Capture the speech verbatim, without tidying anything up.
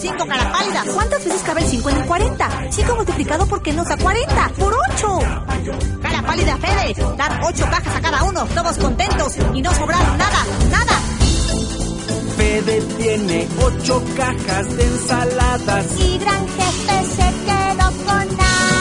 cinco, cara pálida. ¿Cuántas veces cabe el cinco en el cuarenta? cinco multiplicado por qué nos da cuarenta. ¡Por ocho! Cara pálida, Fede. Dar ocho cajas a cada uno, todos contentos y no sobraron nada, nada. Fede tiene ocho cajas de ensaladas y Gran Jefe se quedó con nada.